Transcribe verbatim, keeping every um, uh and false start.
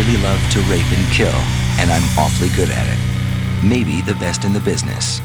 really love to rape and kill, and I'm awfully good at it. Maybe the best in the business.